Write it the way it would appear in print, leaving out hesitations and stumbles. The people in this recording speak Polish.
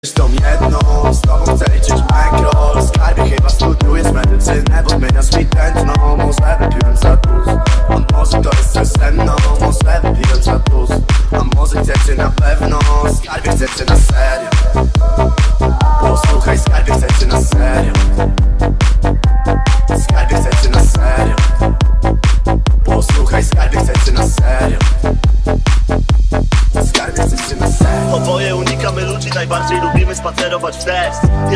Zresztą jedną, z tobą chcę liczyć bankroll. Skarbie chyba studiujesz medycynę, bo zmieniasz mi tętno. Może wypiłem za dużo, a może to jest coś ze mną. Może wypiłem za dużo, a może chcecie na pewno. Skarbie chcecie na serio. Posłuchaj, skarbie chcecie na serio. Skarbie chcecie na serio. Posłuchaj, skarbie chcecie na serio. Skarbie chcecie na serio. Oboje unikamy ludzi, najbardziej lubimy spacerować w deszcz.